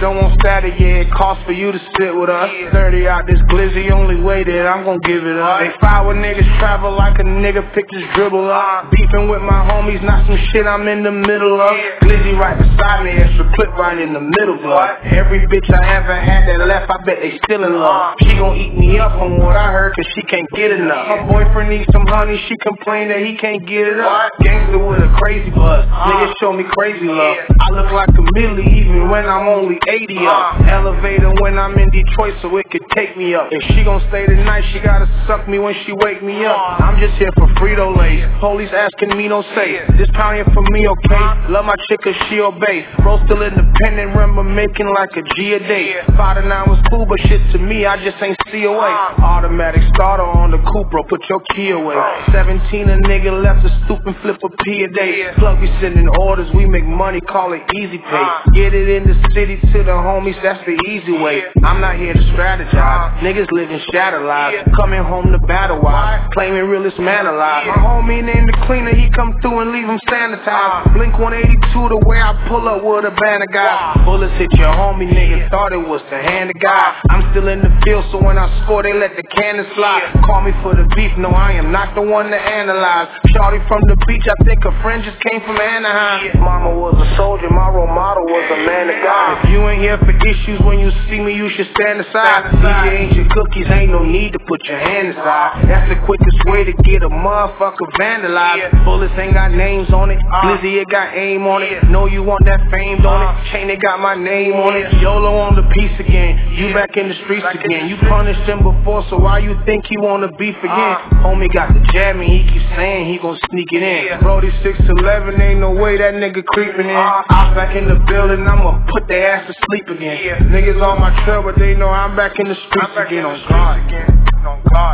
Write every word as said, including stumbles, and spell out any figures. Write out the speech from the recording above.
don't want static, yeah, it costs for you to sit with us. thirty out this glizzy, only way that I'm gon' give it up. They fire with niggas travel like a nigga picked his dribble up. Beefing with my homies, not some shit I'm in the middle of. Glizzy right beside me, extra clip right in the middle, blood. Every bitch I ever had that left, I bet they still in love. She gon' eat me up from what I heard, cause she can't get enough. Her boyfriend needs some honey, she complain that he can't get it up. Gangster with a crazy buzz, niggas show me crazy love. I look like a milli even when I'm only eighty up. Elevator when I'm in Detroit so it could take me up. If she gon' stay the night, she gotta suck me when she wake me up. I'm just here for Frito-Lays, police asking me no say. This pound here for me, okay? Love my chick cause she obey. Bro still independent, remember making like a G a day. Five to nine was cool, but shit to me, I just ain't C O A. Automatic starter on the coupe, bro, put your key away. Seventeen, a nigga left to stoop and flip a P a day. Plug be sending orders, we make money, call it easy pay. Get it in the city to the homies, that's the easy way. I'm not here to strategize, niggas living shadow lives. Coming home to battle wise, claiming realest man alive. My homie named the cleaner, he come through and leave him sanitized. Blink one eighty-two, the way I pull up with a band of guys. Bullets hit your homie, nigga thought it was the hand of God. I'm still in the field, so when I score, they let the cannon slide. Call me for the beef, no, I am not the one to analyze. Shorty from the beach, I think her friend just came from Anaheim. Mama was a soldier, my role model was a man of God. If you ain't here for issues, when you see me, you should stand aside. D J ain't your cookies, ain't no need to put your hand aside. That's the quickest way to get a motherfucker vandalized. Bullets ain't got names on it, Glizzy it got aim on it. Know you want that fame, don't it? Chain it got my name on it. YOLO on the piece again, you back in the streets again. You punished him before, so why you think he wanna beef again? Homie got the jab and he keeps saying he gon' sneak it in. Brody six eleven, ain't no way that nigga creeping in. I'm back in the building, I'ma put their ass to sleep again. Niggas on my trail, but they know I'm back in the streets again. On God.